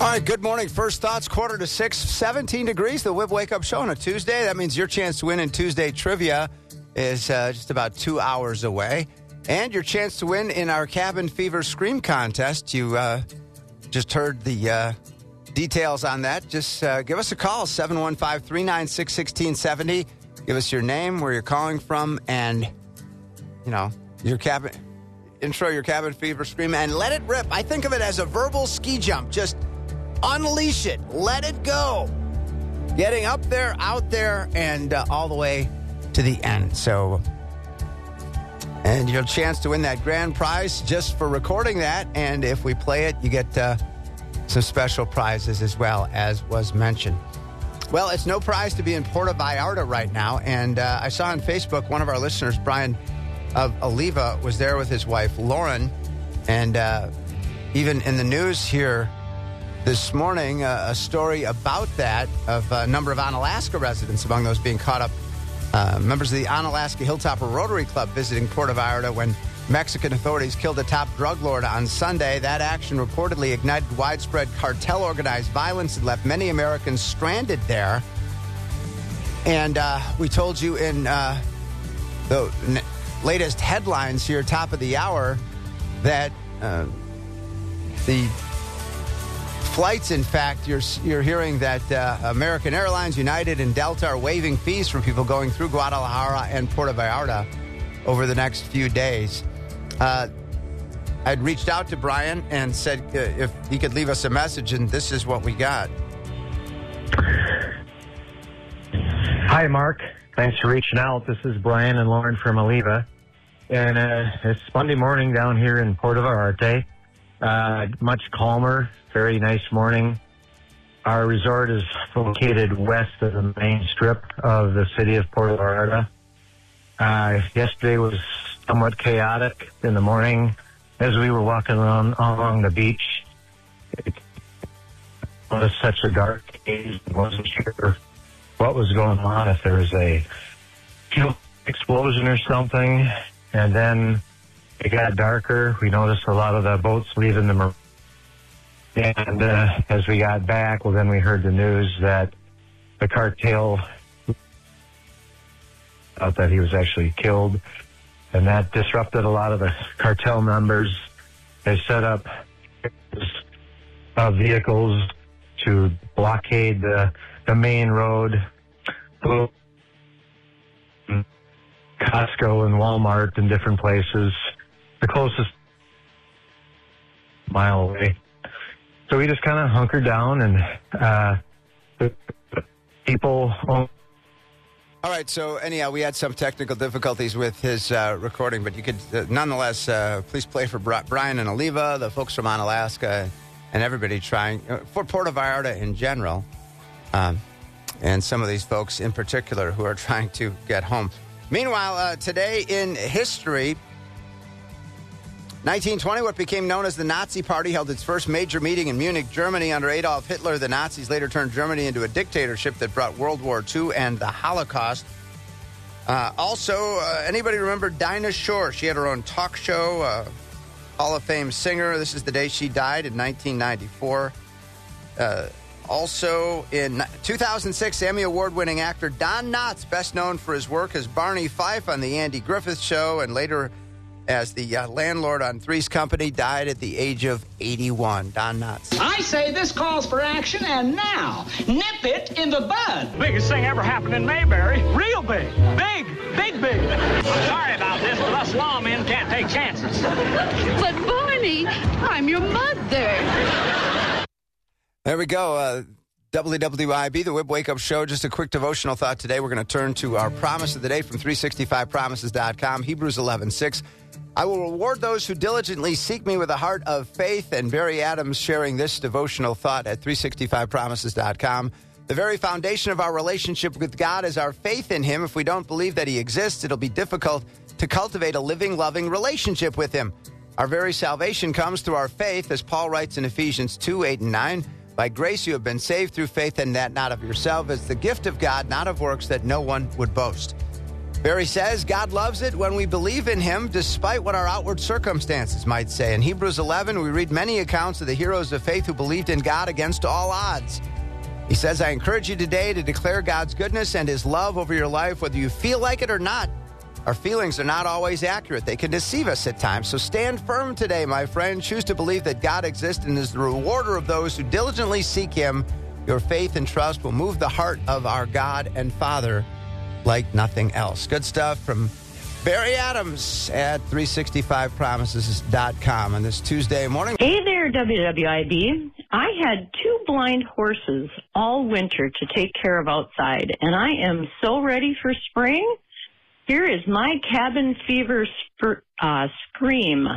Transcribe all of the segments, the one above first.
All right, good morning. First thoughts, 5:45, 17 degrees. The Whip Wake Up Show on a Tuesday. That means your chance to win in Tuesday Trivia is just about 2 hours away. And your chance to win in our Cabin Fever Scream Contest. You just heard the details on that. Just give us a call, 715-396-1670. Give us your name, where you're calling from, and, your cabin... Intro your Cabin Fever Scream and let it rip. I think of it as a verbal ski jump. Just unleash it. Let it go. Getting up there, out there, and all the way to the end. So, and your chance to win that grand prize just for recording that. And if we play it, you get some special prizes as well, as was mentioned. Well, it's no prize to be in Puerto Vallarta right now. And I saw on Facebook one of our listeners, Brian of Oliva, was there with his wife, Lauren. And even in the news here this morning, a story about that, of a number of Onalaska residents, among those being caught up. Members of the Onalaska Hilltopper Rotary Club visiting Puerto Vallarta when Mexican authorities killed a top drug lord on Sunday. That action reportedly ignited widespread cartel-organized violence and left many Americans stranded there. And we told you in the latest headlines here, top of the hour, that the flights, in fact, you're hearing that American Airlines, United, and Delta are waiving fees for people going through Guadalajara and Puerto Vallarta over the next few days. I'd reached out to Brian and said if he could leave us a message, and this is what we got. Hi, Mark. Thanks for reaching out. This is Brian and Lauren from Oliva. And it's Monday morning down here in Puerto Vallarta. Much calmer, very nice morning. Our resort is located west of the main strip of the city of Puerto Vallarta. Yesterday was somewhat chaotic in the morning as we were walking around along the beach. It was such a dark haze. I wasn't sure what was going on, if there was a fuel explosion or something. And then it got darker. We noticed a lot of the boats leaving the marina. And as we got back, then we heard the news that the cartel thought that he was actually killed. And that disrupted a lot of the cartel members. They set up vehicles to blockade the main road. Costco and Walmart and different places, the closest mile away. So we just kind of hunkered down, and the people... All right, so anyhow, we had some technical difficulties with his recording, but you could nonetheless please play for Brian and Oliva, the folks from Onalaska, and everybody trying, for Puerto Vallarta in general, and some of these folks in particular who are trying to get home. Meanwhile, today in history, 1920, what became known as the Nazi Party held its first major meeting in Munich, Germany. Under Adolf Hitler, the Nazis later turned Germany into a dictatorship that brought World War II and the Holocaust. Also, anybody remember Dinah Shore? She had her own talk show, Hall of Fame singer. This is the day she died in 1994. Also, in 2006, Emmy Award-winning actor Don Knotts, best known for his work as Barney Fife on The Andy Griffith Show and later as the landlord on Three's Company, died at the age of 81. Don Knotts. I say this calls for action, and now, nip it in the bud. Biggest thing ever happened in Mayberry. Real big. Big. Big, big. I'm sorry about this, but us lawmen can't take chances. But, Barney, I'm your mother. There we go. WWIB, the Whip Wake Up Show. Just a quick devotional thought today. We're going to turn to our promise of the day from 365promises.com, Hebrews 11:6. I will reward those who diligently seek me with a heart of faith. And Barry Adams sharing this devotional thought at 365promises.com. The very foundation of our relationship with God is our faith in him. If we don't believe that he exists, it'll be difficult to cultivate a living, loving relationship with him. Our very salvation comes through our faith, as Paul writes in Ephesians 2:8-9. By grace you have been saved through faith, and that not of yourself, as the gift of God, not of works, that no one would boast. Barry says God loves it when we believe in him despite what our outward circumstances might say. In Hebrews 11, we read many accounts of the heroes of faith who believed in God against all odds. He says, I encourage you today to declare God's goodness and his love over your life, whether you feel like it or not. Our feelings are not always accurate. They can deceive us at times. So stand firm today, my friend. Choose to believe that God exists and is the rewarder of those who diligently seek him. Your faith and trust will move the heart of our God and Father like nothing else. Good stuff from Barry Adams at 365promises.com on this Tuesday morning. Hey there, WWIB. I had 2 blind horses all winter to take care of outside, and I am so ready for spring. Here is my cabin fever scream.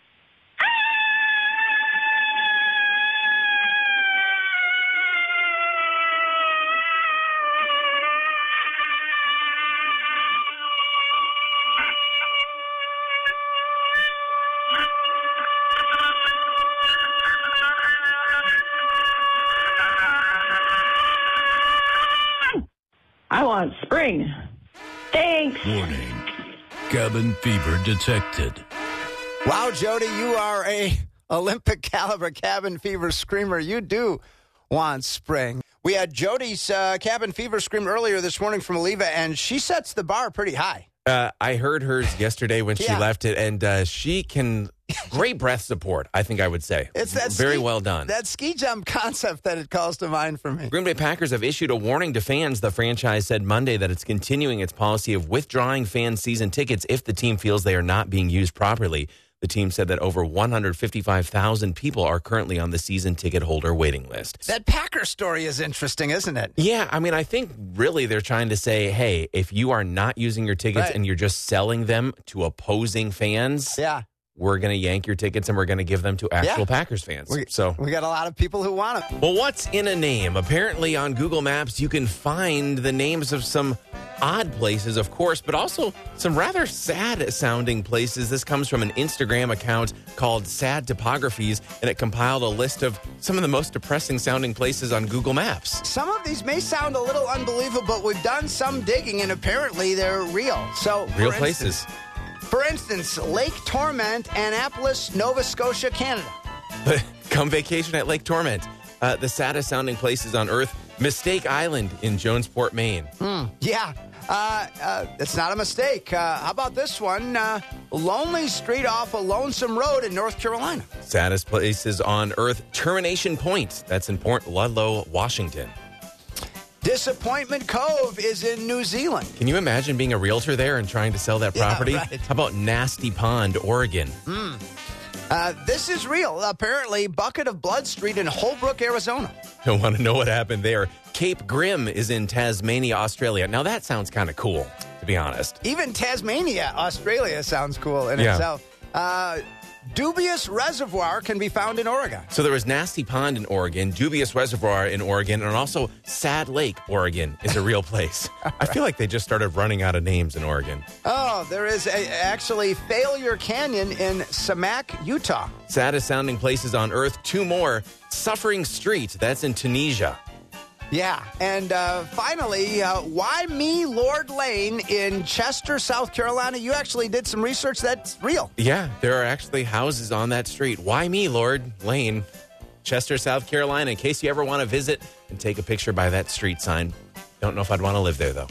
I want spring. Thanks. Warning. Cabin fever detected. Wow, Jody, you are a Olympic caliber cabin fever screamer. You do want spring. We had Jody's cabin fever scream earlier this morning from Oliva, and she sets the bar pretty high. I heard hers yesterday when she left it, and she can great breath support, I think I would say. It's that very well done. That ski jump concept that it calls to mind for me. Green Bay Packers have issued a warning to fans. The franchise said Monday that it's continuing its policy of withdrawing fan season tickets if the team feels they are not being used properly. The team said that over 155,000 people are currently on the season ticket holder waiting list. That Packer story is interesting, isn't it? Yeah, I mean, I think really they're trying to say, hey, if you are not using your tickets and you're just selling them to opposing fans, we're going to yank your tickets and we're going to give them to actual Packers fans. We got a lot of people who want it. Well, what's in a name? Apparently on Google Maps, you can find the names of some odd places, of course, but also some rather sad-sounding places. This comes from an Instagram account called Sad Topographies, and it compiled a list of some of the most depressing-sounding places on Google Maps. Some of these may sound a little unbelievable, but we've done some digging, and apparently they're real. So, real places. For instance, Lake Torment, Annapolis, Nova Scotia, Canada. Come vacation at Lake Torment. The saddest-sounding places on Earth, Mistake Island in Jonesport, Maine. It's not a mistake. How about this one? Lonely Street off a Lonesome Road in North Carolina. Saddest places on Earth, Termination Point. That's in Port Ludlow, Washington. Disappointment Cove is in New Zealand. Can you imagine being a realtor there and trying to sell that property? Right. How about Nasty Pond, Oregon? This is real. Apparently, Bucket of Blood Street in Holbrook, Arizona. I want to know what happened there. Cape Grim is in Tasmania, Australia. Now, that sounds kind of cool, to be honest. Even Tasmania, Australia sounds cool in itself. Dubious Reservoir can be found in Oregon. So there was Nasty Pond in Oregon, Dubious Reservoir in Oregon, and also Sad Lake, Oregon is a real place. I feel like they just started running out of names in Oregon. Oh, there is actually Failure Canyon in Samak, Utah. Saddest sounding places on Earth, 2 more. Suffering Street, that's in Tunisia. Yeah, and finally, Why Me Lord Lane in Chester, South Carolina. You actually did some research that's real. Yeah, there are actually houses on that street. Why Me Lord Lane, Chester, South Carolina, in case you ever want to visit and take a picture by that street sign. Don't know if I'd want to live there, though.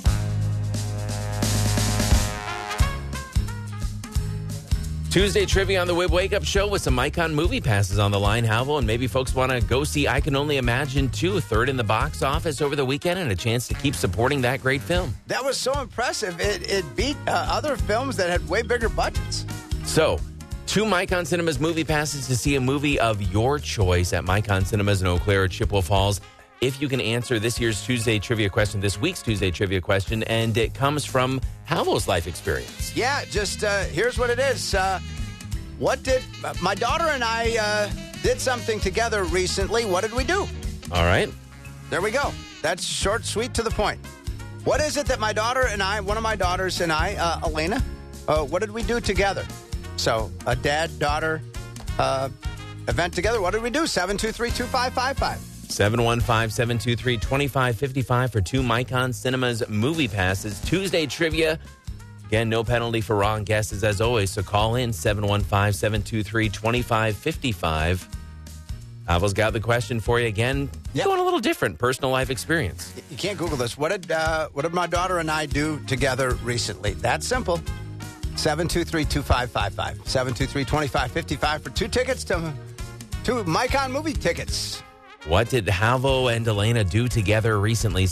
Tuesday trivia on the WIB Wake Up Show with some Icon movie passes on the line, Halville, and maybe folks want to go see I Can Only Imagine 2, third in the box office over the weekend, and a chance to keep supporting that great film. That was so impressive. It beat other films that had way bigger budgets. So, 2 Micon Cinemas movie passes to see a movie of your choice at Micon Cinemas in Eau Claire or Chippewa Falls. If you can answer this year's Tuesday trivia question, this week's Tuesday trivia question, and it comes from Halvo's life experience. Yeah, just here's what it is. What did my daughter and I did something together recently? What did we do? All right. There we go. That's short, sweet, to the point. What is it that my daughter and I, one of my daughters and I, Elena, what did we do together? So a dad-daughter event together. What did we do? 723-2555. 715-723-2555 for 2 Micon Cinemas movie passes. Tuesday trivia Again, no penalty for wrong guesses as always, so call in 715-723-2555. Avo's got the question for you again. Going a little different, personal life experience. You can't Google this. What did my daughter and I do together recently? That's simple. 723-2555. 723-2555 for 2 tickets to 2 Micon movie tickets. What did Havo and Elena do together recently?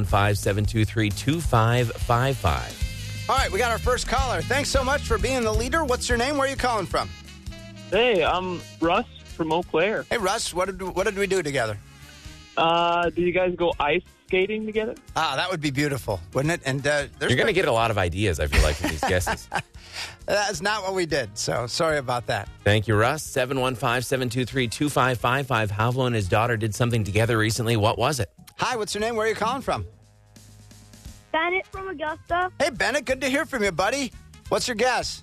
715-723-2555. All right, we got our first caller. Thanks so much for being the leader. What's your name? Where are you calling from? Hey, I'm Russ from Eau Claire. Hey, Russ, what did we do together? Did you guys go ice skating together? That would be beautiful, wouldn't it? And you're going to get a lot of ideas, I feel like, from these guesses. That's not what we did, so sorry about that. Thank you, Russ. 715-723-2555. Havo and his daughter did something together recently. What was it? Hi, what's your name? Where are you calling from? Bennett from Augusta. Hey, Bennett, good to hear from you, buddy. What's your guess?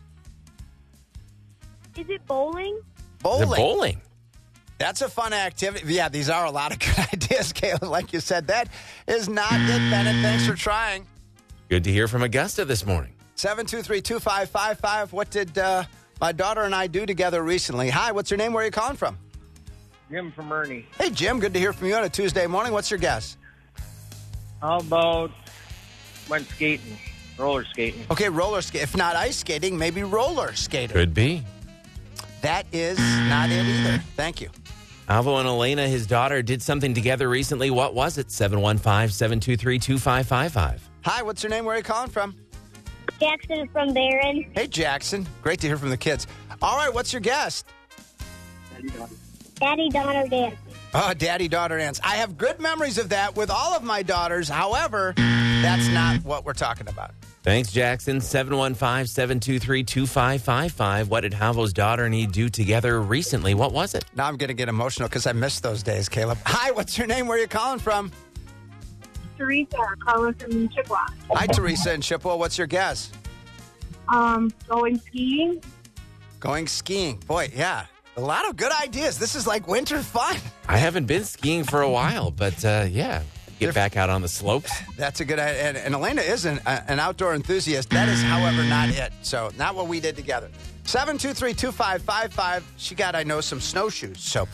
Is it bowling? Bowling. Is it bowling? That's a fun activity. Yeah, these are a lot of good ideas, Caleb. Like you said, that is not it, Bennett. Thanks for trying. Good to hear from Augusta this morning. 723-2555. What did my daughter and I do together recently? Hi, what's your name? Where are you calling from? Jim from Ernie. Hey, Jim. Good to hear from you on a Tuesday morning. What's your guess? How about went skating, roller skating? Okay, roller skating. If not ice skating, maybe roller skating. Could be. That is not it either. Thank you. Avo and Elena, his daughter, did something together recently. What was it? 715-723-2555. Hi, what's your name? Where are you calling from? Jackson from Barron. Hey, Jackson. Great to hear from the kids. All right, what's your guess? Daddy-daughter dance. Oh, daddy-daughter dance. I have good memories of that with all of my daughters. However, that's not what we're talking about. Thanks, Jackson. 715-723-2555. What did Havo's daughter and he do together recently? What was it? Now I'm going to get emotional because I missed those days, Caleb. Hi, what's your name? Where are you calling from? Teresa, calling from Chippewa. Hi, Teresa in Chippewa. What's your guess? Going skiing. Going skiing. Boy, yeah. A lot of good ideas. This is like winter fun. I haven't been skiing for a while, but yeah. Get back out on the slopes. That's a good idea. And Elena is an outdoor enthusiast. That is, however, not it. So not what we did together. 723-2555. She got, I know, some snowshoes. So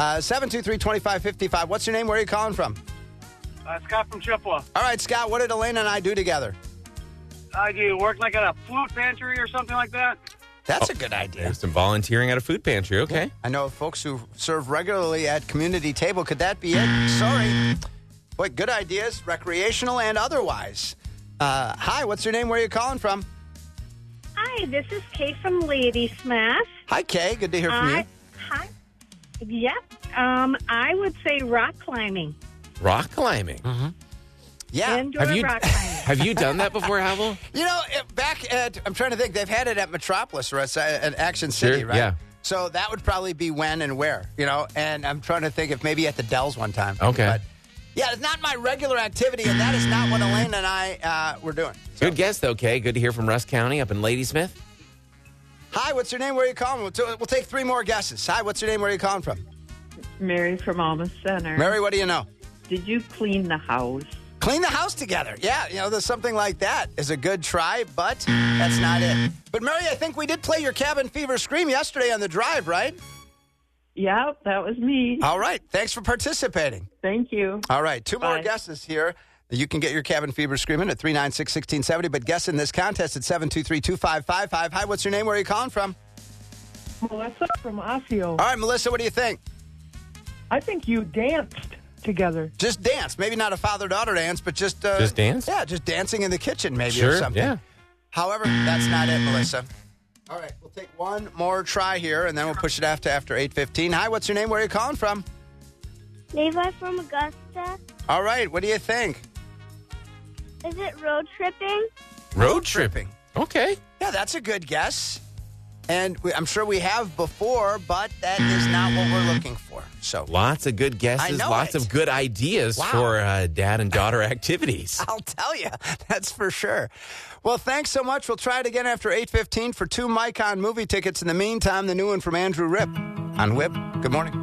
723-2555. What's your name? Where are you calling from? Scott from Chippewa. All right, Scott, what did Elena and I do together? Do you work like at a food pantry or something like that? That's a good idea. There's some volunteering at a food pantry. Okay. I know folks who serve regularly at community table. Could that be it? Sorry. Boy, good ideas, recreational and otherwise. Hi, what's your name? Where are you calling from? Hi, this is Kay from Ladysmith. Hi, Kay. Good to hear from you. Hi. Yep. I would say rock climbing. Rock climbing? Mm-hmm. Yeah. Indoor rock climbing. Have you done that before, Havo? You know, back at, I'm trying to think, they've had it at Metropolis or at Action City, Sure, right? yeah. So that would probably be when and where, you know, and I'm trying to think if maybe at the Dells one time. Okay. But yeah, it's not my regular activity, and that is not what Elena and I were doing. So. Good guess, though, Kay. Good to hear from Russ County up in Ladysmith. Hi, what's your name? Where are you calling? We'll take 3 more guesses. Hi, what's your name? Where are you calling from? Mary from Alma Center. Mary, what do you know? Did you clean the house? Clean the house together. Yeah, you know, there's something like that is a good try, but that's not it. But, Mary, I think we did play your Cabin Fever Scream yesterday on the drive, right? Yeah, that was me. All right. Thanks for participating. Thank you. All right. 2 more guesses here. You can get your Cabin Fever Screaming at 396-1670, but guess in this contest at 723-2555. Hi, what's your name? Where are you calling from? Melissa from Osseo. All right, Melissa, what do you think? I think you danced together. Just dance. Maybe not a father-daughter dance, but just dance? Yeah, just dancing in the kitchen maybe Sure, or something. yeah. However, that's not it, Melissa. All right, we'll take one more try here, and then we'll push it after 8:15. Hi, what's your name? Where are you calling from? Levi from Augusta. All right, what do you think? Is it road tripping? Road tripping. Okay. Yeah, that's a good guess. And I'm sure we have before, but that is not what we're looking for. So Lots of good guesses, I know lots it. of good ideas Wow. for dad and daughter activities. I'll tell you, that's for sure. Well, thanks so much. We'll try it again after 8:15 for 2 Micon movie tickets. In the meantime, the new one from Andrew Ripp on Whip. Good morning.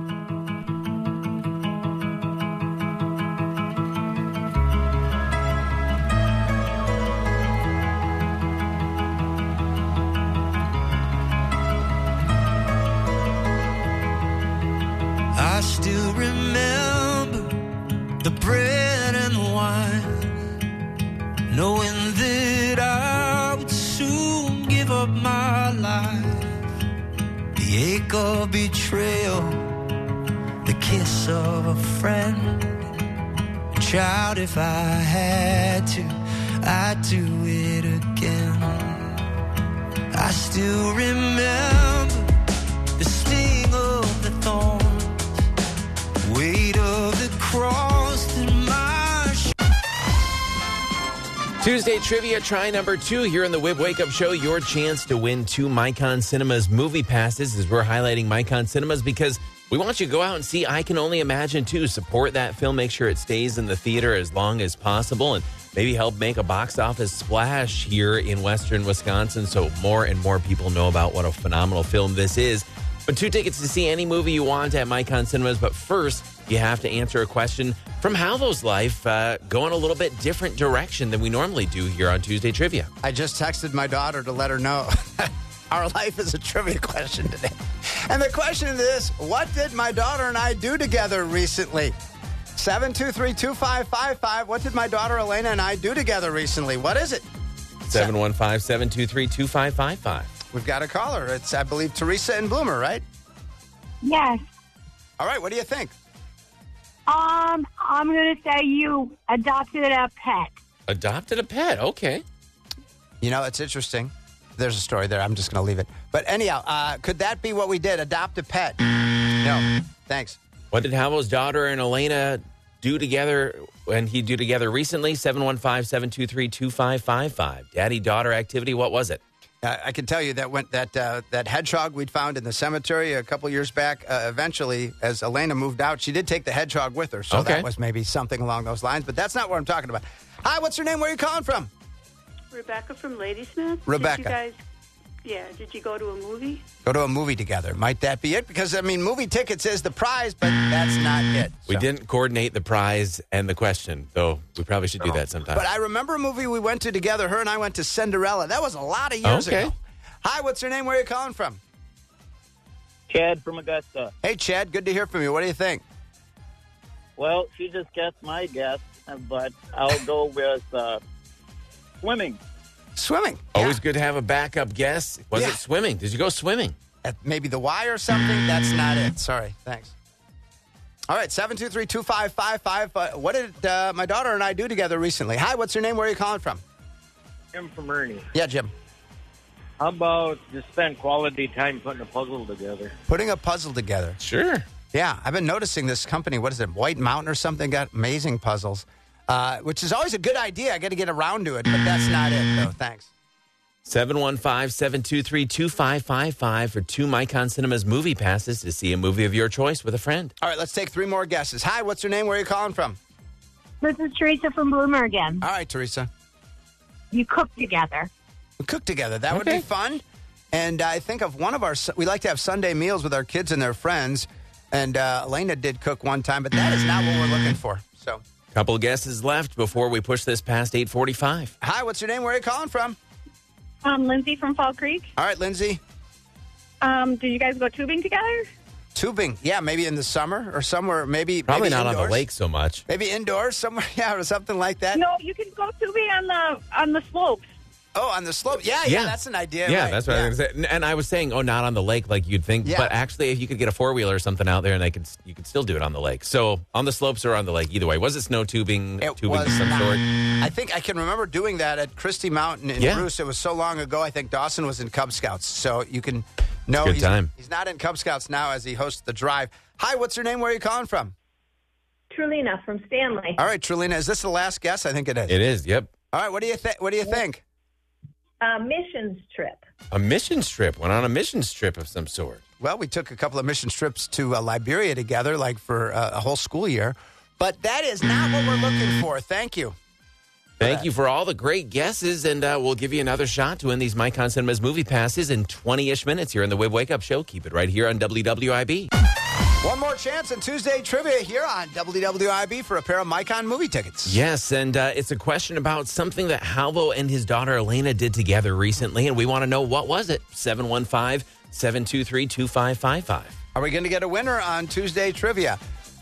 the bread and the wine, knowing that I would soon give up my life. The ache of betrayal, the kiss of a friend. Child, if I had to, I'd do it again. I still remember the sting of the thorns, weight of the cross that my Tuesday trivia, try number 2 here in the Wib Wake Up Show. Your chance to win 2 Micon Cinemas movie passes, as we're highlighting Micon Cinemas because we want you to go out and see I Can Only Imagine 2. Support that film. Make sure it stays in the theater as long as possible and maybe help make a box office splash here in Western Wisconsin so more and more people know about what a phenomenal film this is. But 2 tickets to see any movie you want at Micon Cinemas. But first, you have to answer a question from Halvo's life, going a little bit different direction than we normally do here on Tuesday Trivia. I just texted my daughter to let her know our life is a trivia question today. And the question is, what did my daughter and I do together recently? 723-2555. What did my daughter Elena and I do together recently? What is it? 715-723-2555. We've got a caller. It's, I believe, Teresa in Bloomer, right? Yes. All right, what do you think? I'm going to say you adopted a pet. Adopted a pet, okay. You know, it's interesting. There's a story there. I'm just going to leave it. But anyhow, could that be what we did? Adopt a pet? No. Thanks. What did Halvo's daughter and Elena do together and he do together recently? 715-723-2555. Daddy-daughter activity, what was it? I can tell you that hedgehog we'd found in the cemetery a couple years back, eventually, as Elena moved out, she did take the hedgehog with her. So that was maybe something along those lines. But that's not what I'm talking about. Hi, what's your name? Where are you calling from? Rebecca from Ladysmith. Rebecca. Did you go to a movie? Go to a movie together. Might that be it? Because, I mean, movie tickets is the prize, but that's not it. We didn't coordinate the prize and the question, though we probably should do that sometime. But I remember a movie we went to together. Her and I went to Cinderella. That was a lot of years ago. Hi, what's your name? Where are you calling from? Chad from Augusta. Hey, Chad. Good to hear from you. What do you think? Well, she just guessed my guess, but I'll go with swimming. Swimming. Always good to have a backup guess. Was it swimming? Did you go swimming? At maybe the Y or something? That's not it. Sorry. Thanks. All right, 723-2555. What did my daughter and I do together recently? Hi, what's your name? Where are you calling from? Jim from Ernie. Yeah, Jim. How about just spend quality time putting a puzzle together? Putting a puzzle together. Sure. Yeah, I've been noticing this company, what is it, White Mountain or something, got amazing puzzles. Which is always a good idea. I got to get around to it, but that's not it, though. Thanks. 715-723-2555 for 2 Micon Cinemas movie passes to see a movie of your choice with a friend. All right, let's take 3 more guesses. Hi, what's your name? Where are you calling from? This is Teresa from Bloomer again. All right, Teresa. You cook together. We cook together. That would be fun. And I think of one of our, we like to have Sunday meals with our kids and their friends. And Elena did cook one time, but that is not what we're looking for. So. Couple of guesses left before we push this past 8:45. Hi, what's your name? Where are you calling from? Lindsay from Fall Creek. All right, Lindsay. Did you guys go tubing together? Tubing, yeah, maybe in the summer or somewhere, maybe probably not indoors. On the lake so much. Maybe indoors somewhere, yeah, or something like that. No, you can go tubing on the slopes. Oh, on the slope. Yeah, that's an idea. Yeah, right. that's what I was going to say. And I was saying, not on the lake like you'd think. Yeah. But actually, if you could get a 4-wheeler or something out there, and you could still do it on the lake. So on the slopes or on the lake, either way. Was it snow tubing? Tubing of some sort? I think I can remember doing that at Christie Mountain in Bruce. It was so long ago. I think Dawson was in Cub Scouts. So you can know he's not in Cub Scouts now as he hosts the drive. Hi, what's your name? Where are you calling from? Trulina from Stanley. All right, Trulina. Is this the last guess? I think it is. It is, yep. All right, what do you think? Missions trip. A missions trip. Went on a missions trip of some sort. Well, we took a couple of mission trips to Liberia together, like for a whole school year. But that is not what we're looking for. Thank you. Thank you for all the great guesses, and we'll give you another shot to win these Micon Cinemas movie passes in 20-ish minutes here on the Wib Wake Up Show. Keep it right here on WWIB. One more chance in Tuesday Trivia here on WWIB for a pair of Micon movie tickets. Yes, and it's a question about something that Halvo and his daughter Elena did together recently, and we want to know what was it. 715-723-2555. Are we going to get a winner on Tuesday Trivia?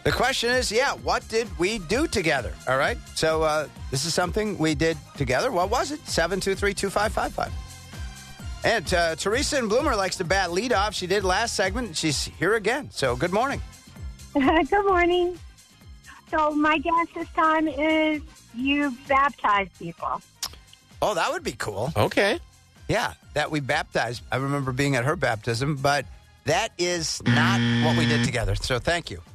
The question is, what did we do together? All right. So this is something we did together. What was it? 723-2555. And Teresa in Bloomer likes to bat lead off. She did last segment. She's here again. So good morning. Good morning. So my guess this time is you baptize people. Oh, that would be cool. Okay. Yeah, that we baptized. I remember being at her baptism, but that is not what we did together. So thank you.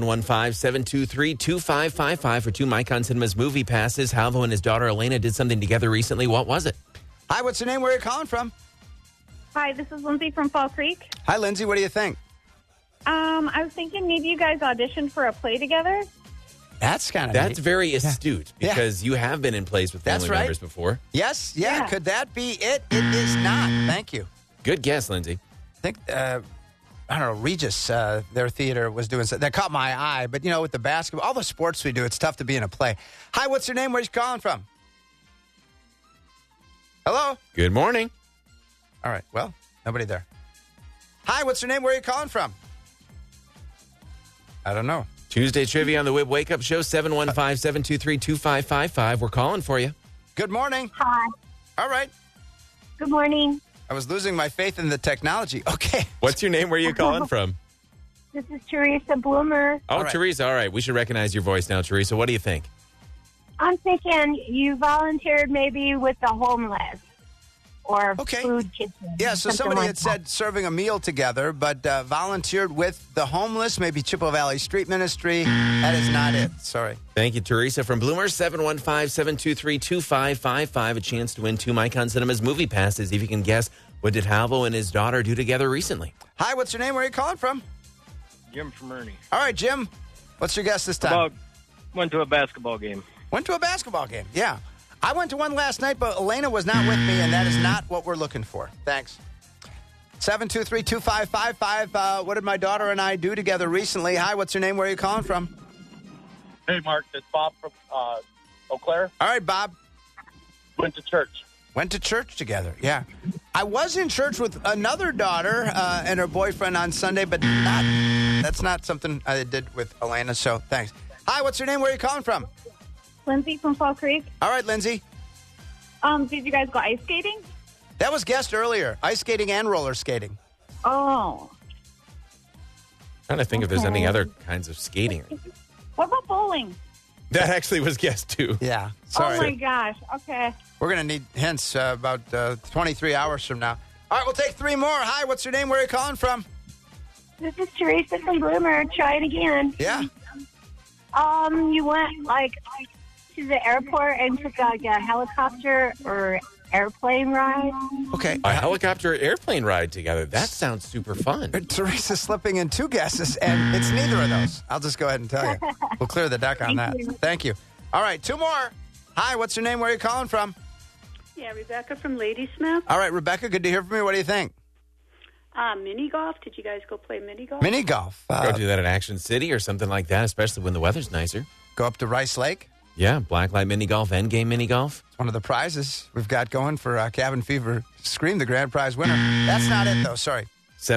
715-723-2555 for 2 Micon Cinemas movie passes. Halvo and his daughter Elena did something together recently. What was it? Hi, what's your name? Where are you calling from? Hi, this is Lindsay from Fall Creek. Hi, Lindsay. What do you think? I was thinking maybe you guys auditioned for a play together. That's kind of That's very astute because you have been in plays with family members before. Yes, yeah. Could that be it? It is not. Thank you. Good guess, Lindsay. I think, I don't know, Regis, their theater was doing something. That caught my eye. But, with the basketball, all the sports we do, it's tough to be in a play. Hi, what's your name? Where are you calling from? Hello? Good morning. All right. Well, nobody there. Hi, what's your name? Where are you calling from? I don't know. Tuesday trivia on the WIB Wake Up Show, 715-723-2555. We're calling for you. Good morning. Hi. All right. Good morning. I was losing my faith in the technology. Okay. What's your name? Where are you calling from? This is Teresa Bloomer. Oh, Teresa. All right. We should recognize your voice now, Teresa. What do you think? I'm thinking you volunteered maybe with the homeless or food kitchen. Yeah, so somebody like had said serving a meal together, but volunteered with the homeless, maybe Chippewa Valley Street Ministry. That is not it. Sorry. Thank you, Teresa from Bloomer. 715-723-2555. A chance to win 2 Micon Cinemas movie passes if you can guess what did Halvo and his daughter do together recently. Hi, what's your name? Where are you calling from? Jim from Ernie. All right, Jim. What's your guess this time? Went to a basketball game. Went to a basketball game, yeah. I went to one last night, but Elena was not with me, and that is not what we're looking for. Thanks. 723-2555. What did my daughter and I do together recently? Hi, what's your name? Where are you calling from? Hey, Mark. It's Bob from Eau Claire. All right, Bob. Went to church. Went to church together, yeah. I was in church with another daughter and her boyfriend on Sunday, but that's not something I did with Elena, so thanks. Hi, what's your name? Where are you calling from? Lindsay from Fall Creek. All right, Lindsay. Did you guys go ice skating? That was guessed earlier. Ice skating and roller skating. Oh. Trying to think if there's any other kinds of skating. What about bowling? That actually was guessed, too. Yeah. Sorry. Oh, my gosh. Okay. We're going to need hints about 23 hours from now. All right, we'll take 3 more. Hi, what's your name? Where are you calling from? This is Teresa from Bloomer. Try it again. Yeah. You went, to the airport and took a helicopter or airplane ride. Okay. A helicopter airplane ride together. That sounds super fun. Teresa's slipping in 2 guesses, and it's neither of those. I'll just go ahead and tell you. We'll clear the deck on that. Thank you. All right, 2 more. Hi, what's your name? Where are you calling from? Yeah, Rebecca from Ladysmith. All right, Rebecca, good to hear from you. What do you think? Mini golf. Did you guys go play mini golf? Mini golf. Go do that at Action City or something like that, especially when the weather's nicer. Go up to Rice Lake. Yeah, Blacklight mini golf, Endgame mini golf. It's one of the prizes we've got going for Cabin Fever. Scream the grand prize winner. That's not it, though. Sorry.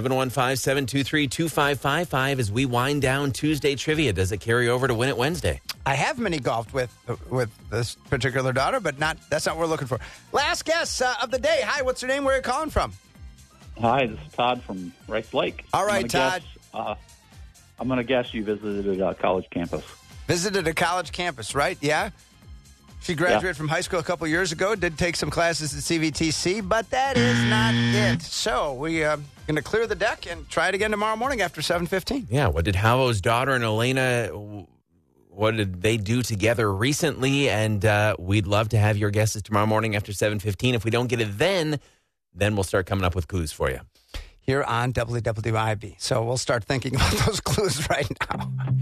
715-723-2555 as we wind down Tuesday trivia. Does it carry over to Win It Wednesday? I have mini golfed with this particular daughter, but that's not what we're looking for. Last guess of the day. Hi, what's your name? Where are you calling from? Hi, this is Todd from Rice Lake. All right, Todd. I'm going to guess you visited a college campus. Visited a college campus, right? Yeah. She graduated from high school a couple years ago, did take some classes at CVTC, but that is not it. So we're going to clear the deck and try it again tomorrow morning after 7:15. Yeah, what did Halvo's daughter and Elena, what did they do together recently? And we'd love to have your guesses tomorrow morning after 7:15. If we don't get it then we'll start coming up with clues for you. Here on WWIB. So we'll start thinking about those clues right now.